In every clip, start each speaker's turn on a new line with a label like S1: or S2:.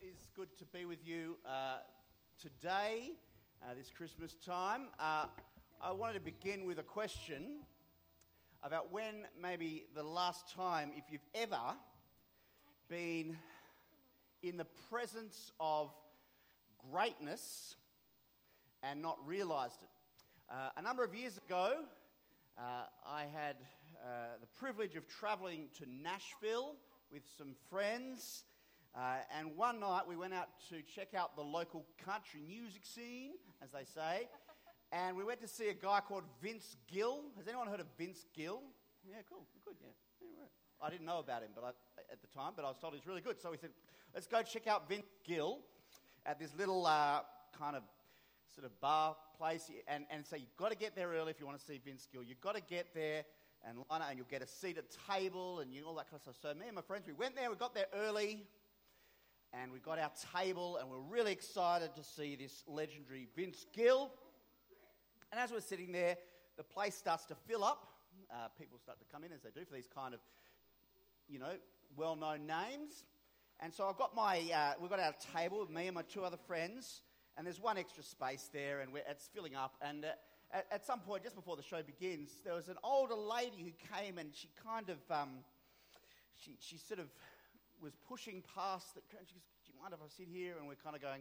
S1: is good to be with you today, this Christmas time. I wanted to begin with a question about when maybe the last time, if you've ever been in the presence of greatness and not realised it. A number of years ago, I had the privilege of travelling to Nashville with some friends, and one night we went out to check out the local country music scene, as they say, and we went to see a guy called Vince Gill. Has anyone heard of Vince Gill? Yeah, cool, good, yeah. Right. I didn't know about him at the time, but I was told he's really good. So we said, let's go check out Vince Gill at this little kind of sort of bar place, and so you've got to get there early if you want to see Vince Gill. You've got to get there and line up, and you'll get a seat at table and all that kind of stuff. So me and my friends, we went there, we got there early, and we got our table, and we're really excited to see this legendary Vince Gill. And as we're sitting there, the place starts to fill up. People start to come in, as they do for these kind of, well-known names. And so I've got we've got our table, me and my two other friends, and there's one extra space there, and it's filling up. And at some point, just before the show begins, there was an older lady who came, and she kind of, she sort of was pushing past. She goes, do you mind if I sit here? And we're kind of going,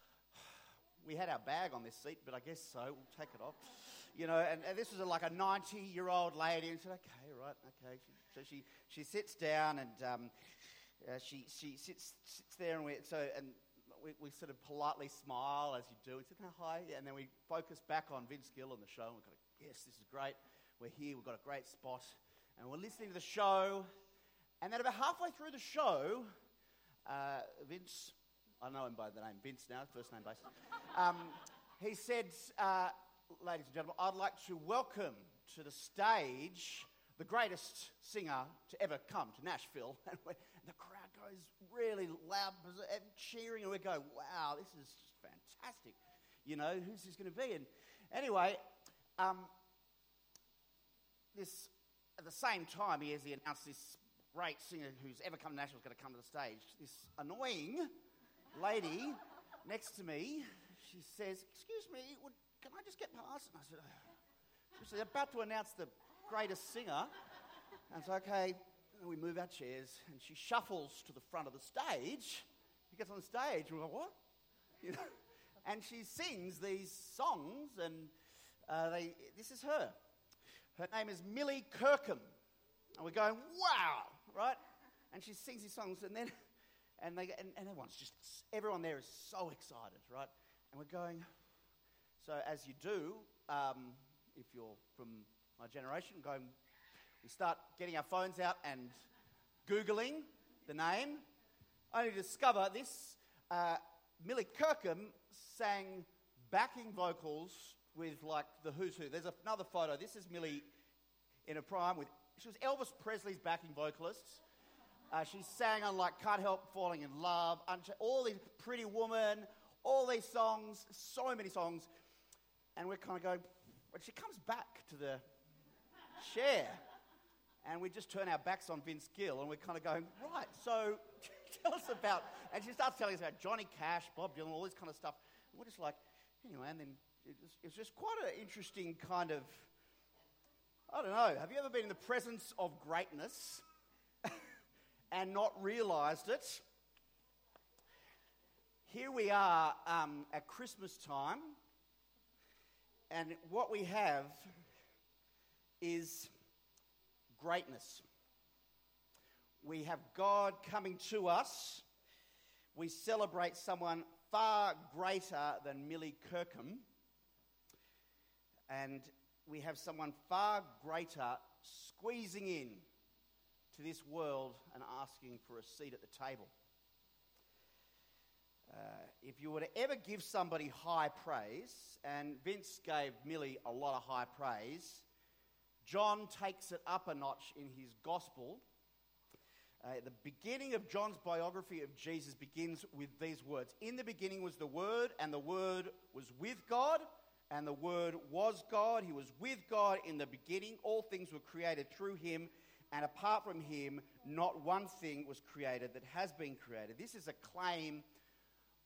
S1: we had our bag on this seat, but I guess so, we'll take it off. And this was like a 90-year-old lady, and she said, okay, right, okay. So she sits down, and she sits there, and we sort of politely smile as you do. We said, oh, hi, and then we focus back on Vince Gill and the show, and we've got, yes, this is great. We're here, we've got a great spot, and we're listening to the show. And then about halfway through the show, Vince, I know him by the name Vince now, first name basis, he said, ladies and gentlemen, I'd like to welcome to the stage the greatest singer to ever come to Nashville. And the crowd goes really loud and cheering, and we go, wow, this is just fantastic. Who's this going to be? And anyway, at the same time, he announced this great singer who's ever come to Nashville is going to come to the stage. This annoying lady next to me, she says, excuse me, can I just get past? And I said, she's about to announce the greatest singer. And so, okay, and we move our chairs, and she shuffles to the front of the stage. She gets on the stage, and we're like, what? And she sings these songs, and this is her. Her name is Millie Kirkham. And we're going, wow, right? And she sings these songs, and then everyone there is so excited, right? And we're going, so as you do, if you're from my generation, we start getting our phones out and Googling the name, only to discover this Millie Kirkham sang backing vocals with like the who's who. There's another photo. This is Millie in her prime she was Elvis Presley's backing vocalist. She sang on like Can't Help Falling in Love, all these Pretty Woman, all these songs, so many songs. And we're kind of going, when she comes back to the chair, and we just turn our backs on Vince Gill, and we're kind of going, right, so tell us about, and she starts telling us about Johnny Cash, Bob Dylan, all this kind of stuff. And we're just like, anyway, and then it's just quite an interesting kind of, I don't know, have you ever been in the presence of greatness and not realised it? Here we are at Christmas time, and what we have is greatness. We have God coming to us. We celebrate someone far greater than Millie Kirkham, and we have someone far greater squeezing in to this world and asking for a seat at the table. If you were to ever give somebody high praise, and Vince gave Millie a lot of high praise, John takes it up a notch in his gospel. The beginning of John's biography of Jesus begins with these words. In the beginning was the Word, and the Word was with God, and the Word was God. He was with God in the beginning. All things were created through him, and apart from him, not one thing was created that has been created. This is a claim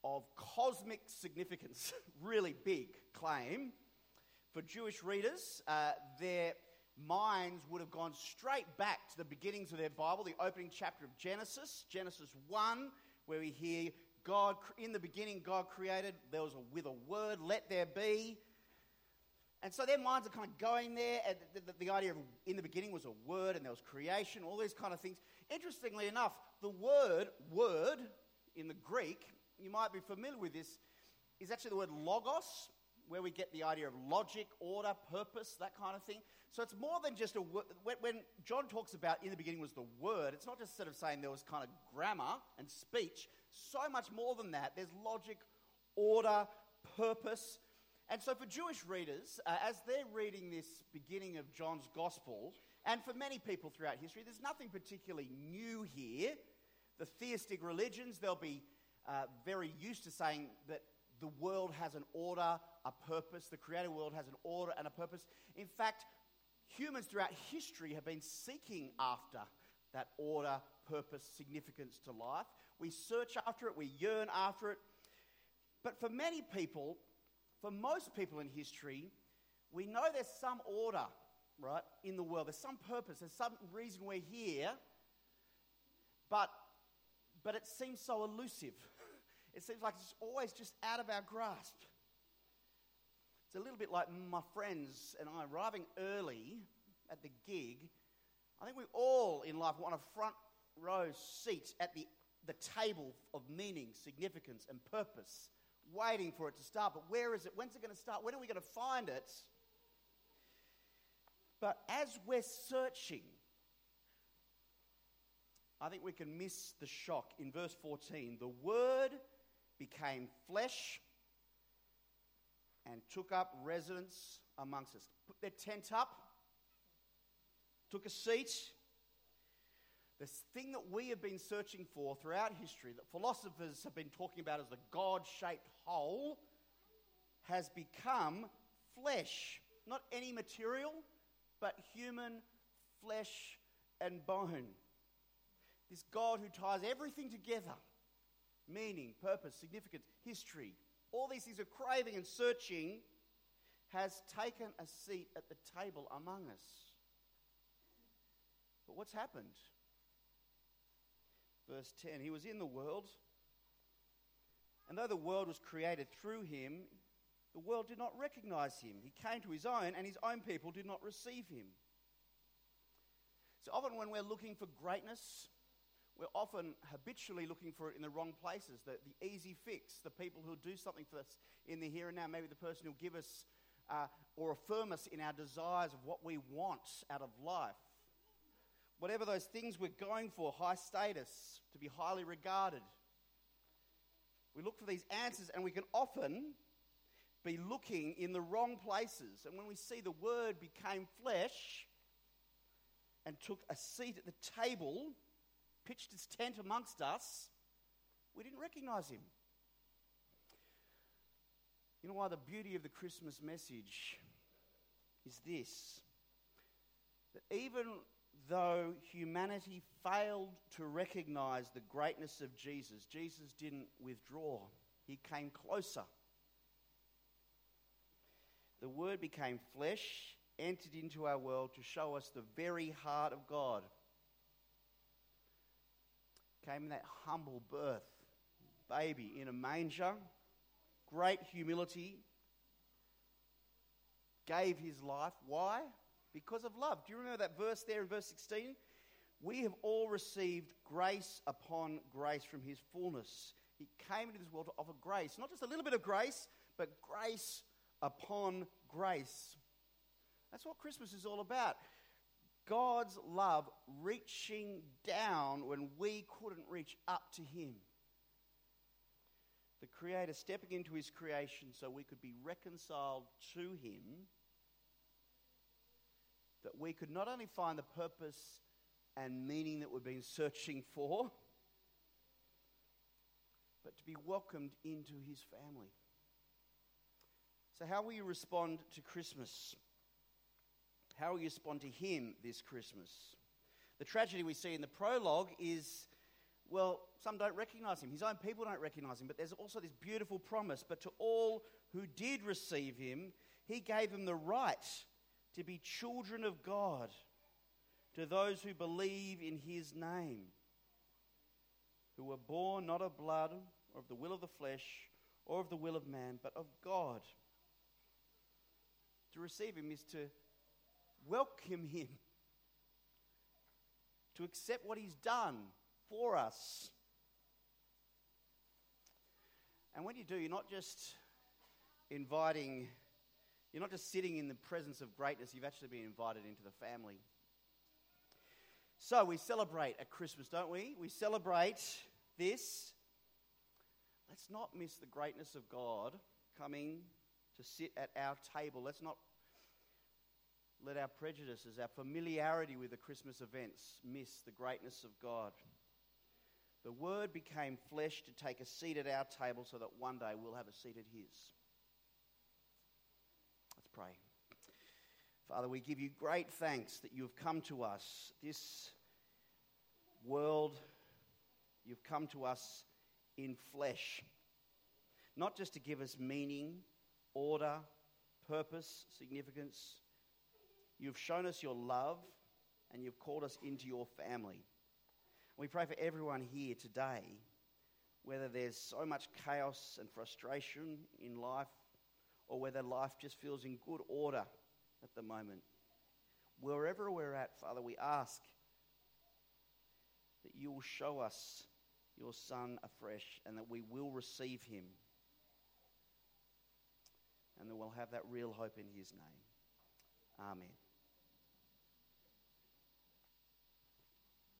S1: of cosmic significance, really big claim. For Jewish readers, their minds would have gone straight back to the beginnings of their Bible, the opening chapter of Genesis 1, where we hear God, in the beginning God created, there was with a word, let there be. And so their minds are kind of going there, and the idea of in the beginning was a word and there was creation, all these kind of things. Interestingly enough, the word in the Greek, you might be familiar with this, is actually the word logos, where we get the idea of logic, order, purpose, that kind of thing. So it's more than just a word. When John talks about in the beginning was the word, it's not just sort of saying there was kind of grammar and speech. So much more than that. There's logic, order, purpose. And so for Jewish readers, as they're reading this beginning of John's Gospel, and for many people throughout history, there's nothing particularly new here. The theistic religions, they'll be very used to saying that the world has an order, a purpose. The created world has an order and a purpose. In fact, humans throughout history have been seeking after that order, purpose, significance to life. We search after it, we yearn after it. But for many people, for most people in history, we know there's some order, right, in the world. There's some purpose, there's some reason we're here, but it seems so elusive. It seems like it's always just out of our grasp. It's a little bit like my friends and I arriving early at the gig. I think we all in life want a front row seat at the table of meaning, significance and purpose, waiting for it to start. But where is it? When's it going to start? When are we going to find it? But as we're searching, I think we can miss the shock. In verse 14, the Word became flesh and took up residence amongst us. Put their tent up, took a seat. This thing that we have been searching for throughout history, that philosophers have been talking about as the God-shaped whole, has become flesh. Not any material, but human flesh and bone. This God who ties everything together, meaning, purpose, significance, history, all these things of craving and searching, has taken a seat at the table among us. But what's happened? Verse 10, he was in the world, and though the world was created through him, the world did not recognize him. He came to his own, and his own people did not receive him. So often when we're looking for greatness, we're often habitually looking for it in the wrong places, the easy fix, the people who'll do something for us in the here and now, maybe the person who'll give us or affirm us in our desires of what we want out of life. Whatever those things we're going for, high status, to be highly regarded. We look for these answers and we can often be looking in the wrong places. And when we see the Word became flesh and took a seat at the table, pitched his tent amongst us, we didn't recognize him. You know why? The beauty of the Christmas message is this: that even though humanity failed to recognize the greatness of Jesus, Jesus didn't withdraw. He came closer. The Word became flesh, entered into our world to show us the very heart of God. Came in that humble birth, baby in a manger, great humility, gave his life. Why? Because of love. Do you remember that verse there in verse 16? We have all received grace upon grace from his fullness. He came into this world to offer grace. Not just a little bit of grace, but grace upon grace. That's what Christmas is all about. God's love reaching down when we couldn't reach up to him. The Creator stepping into his creation so we could be reconciled to him, that we could not only find the purpose and meaning that we've been searching for, but to be welcomed into his family. So how will you respond to Christmas? How will you respond to him this Christmas? The tragedy we see in the prologue is well, some don't recognize him. His own people don't recognize him. But there's also this beautiful promise. But to all who did receive him, he gave them the right to be children of God, to those who believe in his name, who were born not of blood, or of the will of the flesh, or of the will of man, but of God. To receive him is to welcome him, to accept what he's done for us. And when you do, you're not just sitting in the presence of greatness, you've actually been invited into the family. So we celebrate at Christmas, don't we? We celebrate this. Let's not miss the greatness of God coming to sit at our table. Let's not let our prejudices, our familiarity with the Christmas events miss the greatness of God. The Word became flesh to take a seat at our table so that one day we'll have a seat at his. Let's pray. Father, we give you great thanks that you have come to us. This world, you've come to us in flesh. Not just to give us meaning, order, purpose, significance. You've shown us your love and you've called us into your family. We pray for everyone here today, whether there's so much chaos and frustration in life or whether life just feels in good order at the moment. Wherever we're at, Father, we ask that you will show us your Son afresh and that we will receive him and that we'll have that real hope in his name. Amen.